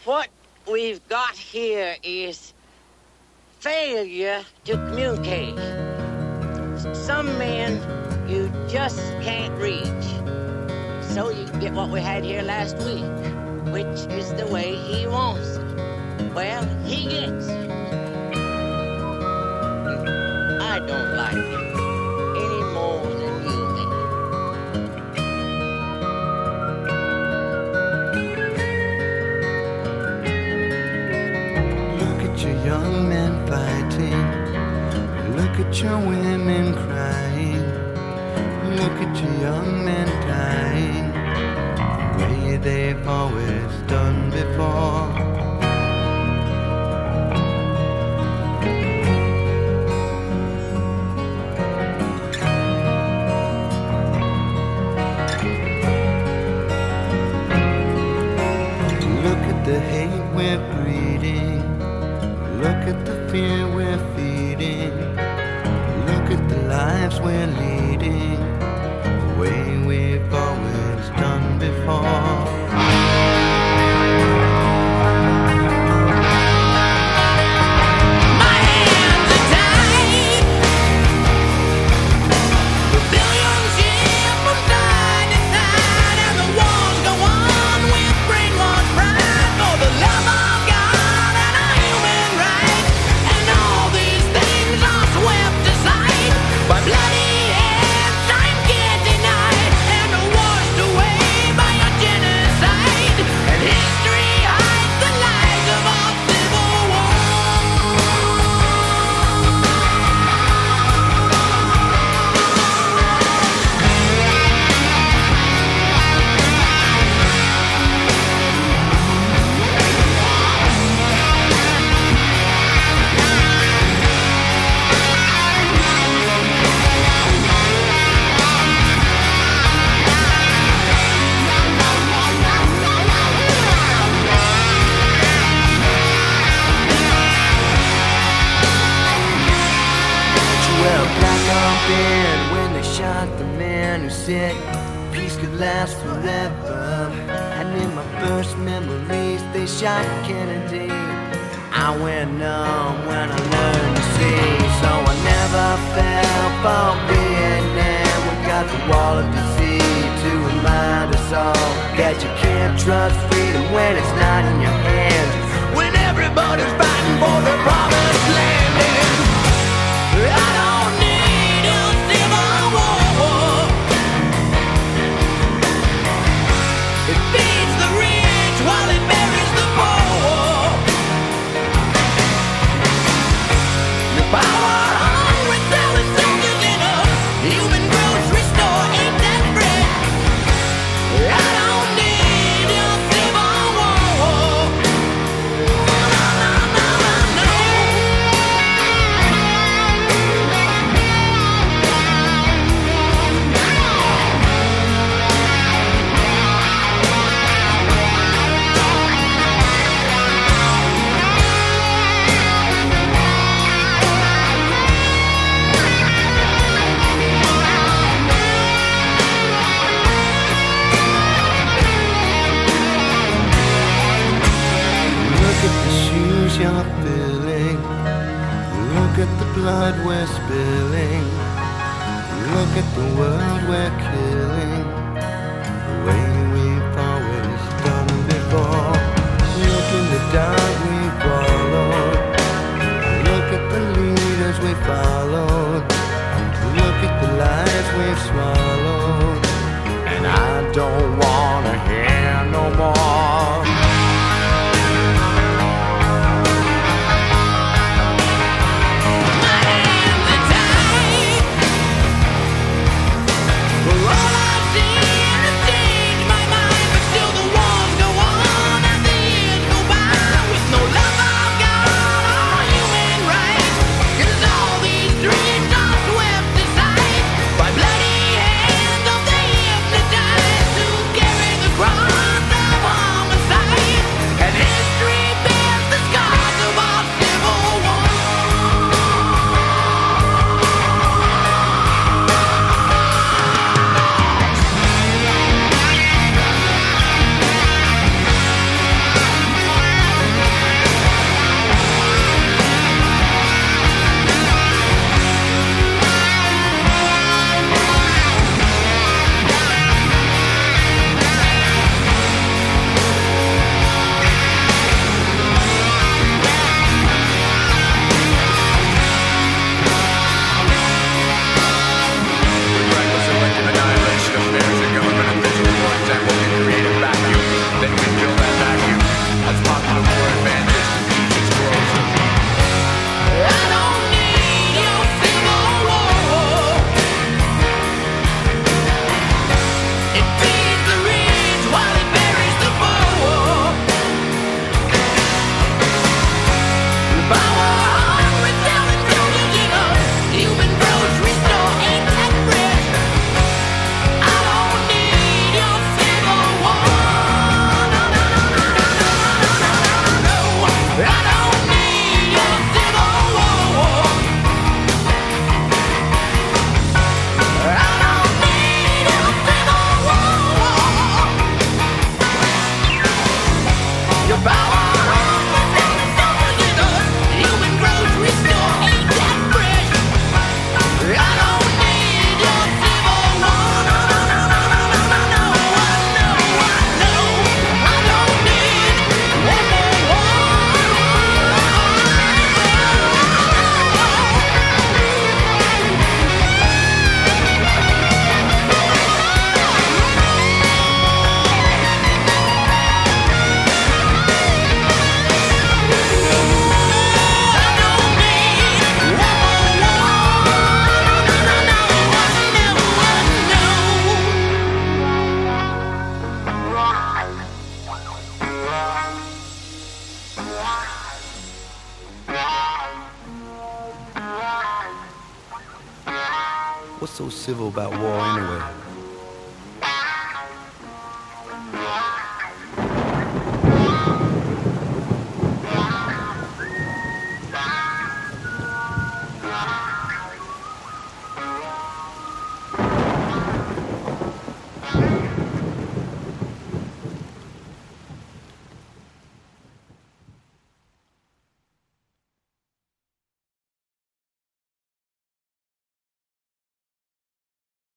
What we've got here is failure to communicate. Some men you just can't reach. So you get what we had here last week, which is the way he wants it. Well, he gets it. I don't like it any more than you may. Look at your young men fighting. Look at your women crying. Look at your young men dying the way they've always done before. Look at the hate we're breeding. Look at the fear we're feeding. Look at the lives we're leading, the way we've always done before. When they shot the man who said peace could last forever, and in my first memories they shot Kennedy. I went numb when I learned to see, so I never fell for Vietnam. We got the wall of disease to remind us all that you can't trust freedom when it's not in your hands, when everybody's fighting for the promised land. And I don't need a civil war. It feeds the rich while it buries the poor. The power hungry selling soldiers in a human grocery store. Ain't that bread? I don't need a civil war. No. Look at the shoes you're filling. Look at the blood we're spilling. Look at the world we're killing, the way we've always done before. Look in the dark we followed. Look at the leaders we followed. Look at the lies we've swallowed. And I don't wanna hear no more. By bloody hands of the hypnotized, who What's so civil about war anyway?